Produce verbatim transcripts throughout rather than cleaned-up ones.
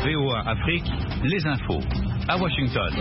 V O A Afrique, les infos. À Washington.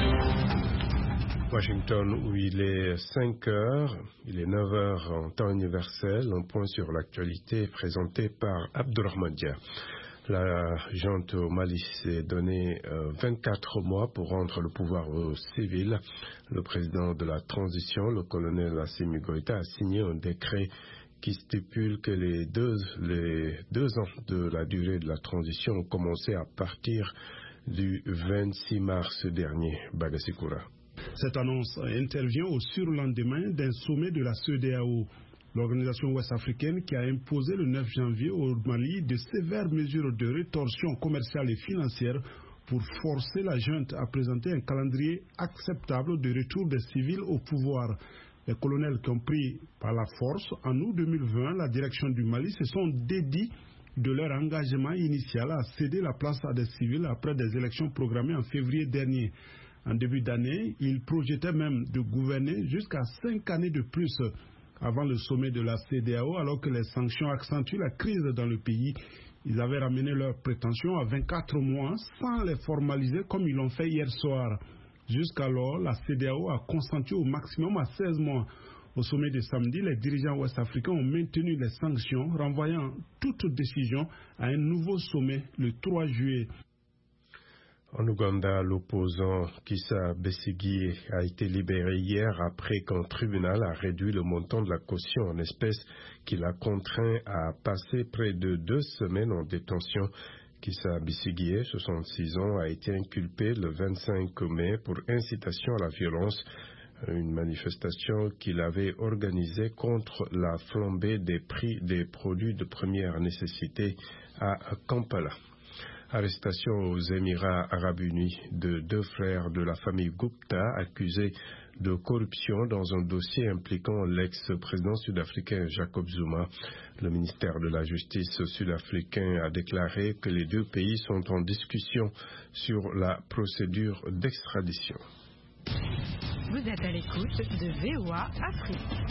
Washington, où il est cinq heures, il est neuf heures en temps universel. Un point sur l'actualité présenté par Abdourahmane Dia. La junte au Mali s'est donné euh, vingt-quatre mois pour rendre le pouvoir aux civils. Le président de la transition, le colonel Assimi Goïta, a signé un décret qui stipule que les deux, les deux ans de la durée de la transition ont commencé à partir du vingt-six mars dernier. Bagasikoura. Cette annonce intervient au surlendemain d'un sommet de la C E D E A O. L'organisation ouest-africaine qui a imposé le neuf janvier au Mali de sévères mesures de rétorsion commerciale et financière pour forcer la junte à présenter un calendrier acceptable de retour des civils au pouvoir. Les colonels qui ont pris par la force en août deux mille vingt la direction du Mali se sont dédits de leur engagement initial à céder la place à des civils après des élections programmées en février dernier. En début d'année, ils projetaient même de gouverner jusqu'à cinq années de plus avant le sommet de la C E D E A O, alors que les sanctions accentuent la crise dans le pays. Ils avaient ramené leurs prétentions à vingt-quatre mois sans les formaliser comme ils l'ont fait hier soir. Jusqu'alors, la C E D E A O a consenti au maximum à seize mois. Au sommet de samedi, les dirigeants ouest-africains ont maintenu les sanctions, renvoyant toute décision à un nouveau sommet le trois juillet. En Ouganda, l'opposant Kizza Besigye a été libéré hier après qu'un tribunal a réduit le montant de la caution en espèces qui l'a contraint à passer près de deux semaines en détention. Kizza Besigye, soixante-six ans, a été inculpé le vingt-cinq mai pour incitation à la violence, une manifestation qu'il avait organisée contre la flambée des prix des produits de première nécessité à Kampala. Arrestation aux Émirats arabes unis de deux frères de la famille Gupta accusés de corruption dans un dossier impliquant l'ex-président sud-africain Jacob Zuma. Le ministère de la Justice sud-africain a déclaré que les deux pays sont en discussion sur la procédure d'extradition. Vous êtes à l'écoute de V O A Afrique.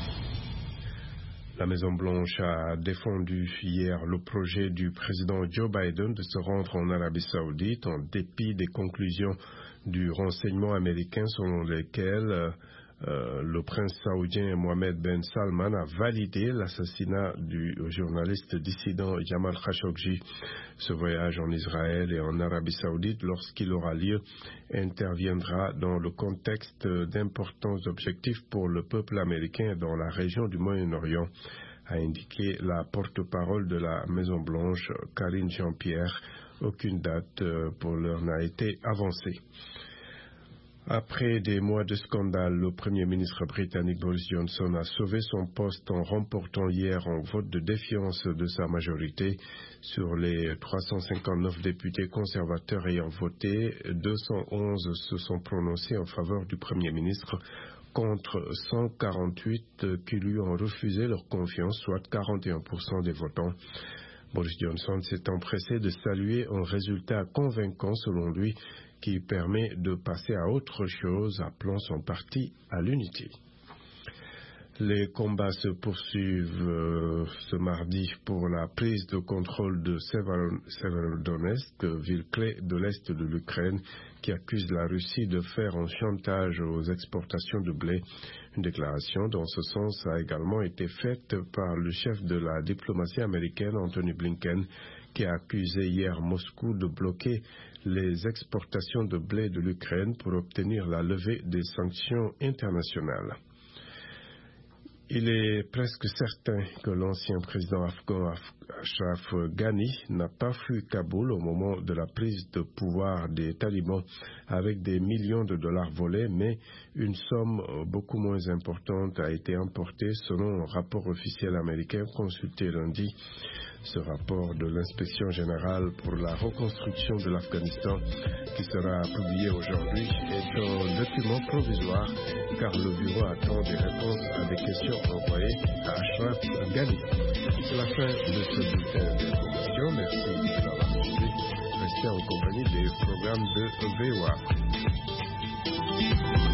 La Maison-Blanche a défendu hier le projet du président Joe Biden de se rendre en Arabie Saoudite en dépit des conclusions du renseignement américain selon lesquelles euh, le prince saoudien Mohammed Ben Salman a validé l'assassinat du journaliste dissident Jamal Khashoggi. Ce voyage en Israël et en Arabie Saoudite, lorsqu'il aura lieu, interviendra dans le contexte d'importants objectifs pour le peuple américain dans la région du Moyen-Orient, a indiqué la porte-parole de la Maison-Blanche, Karine Jean-Pierre. Aucune date pour l'heure n'a été avancée. Après des mois de scandale, le Premier ministre britannique Boris Johnson a sauvé son poste en remportant hier un vote de défiance de sa majorité. Sur les trois cent cinquante-neuf députés conservateurs ayant voté, deux cent onze se sont prononcés en faveur du Premier ministre contre cent quarante-huit qui lui ont refusé leur confiance, soit quarante et un pour cent des votants. Boris Johnson s'est empressé de saluer un résultat convaincant selon lui qui permet de passer à autre chose, appelant son parti à l'unité. Les combats se poursuivent euh, ce mardi pour la prise de contrôle de Severodonetsk, ville clé de l'est de l'Ukraine, qui accuse la Russie de faire un chantage aux exportations de blé. Une déclaration dans ce sens a également été faite par le chef de la diplomatie américaine, Anthony Blinken, qui a accusé hier Moscou de bloquer les exportations de blé de l'Ukraine pour obtenir la levée des sanctions internationales. Il est presque certain que l'ancien président afghan Ashraf Ghani n'a pas fui Kaboul au moment de la prise de pouvoir des talibans avec des millions de dollars volés, mais une somme beaucoup moins importante a été emportée selon un rapport officiel américain consulté lundi. Ce rapport de l'inspection générale pour la reconstruction de l'Afghanistan, qui sera publié aujourd'hui, est un document provisoire car le bureau attend des réponses à des questions envoyées à Ashraf Ghani. C'est la fin de ce bulletin d'information. Merci de l'avoir suivi. Restez en compagnie des programmes de V O A.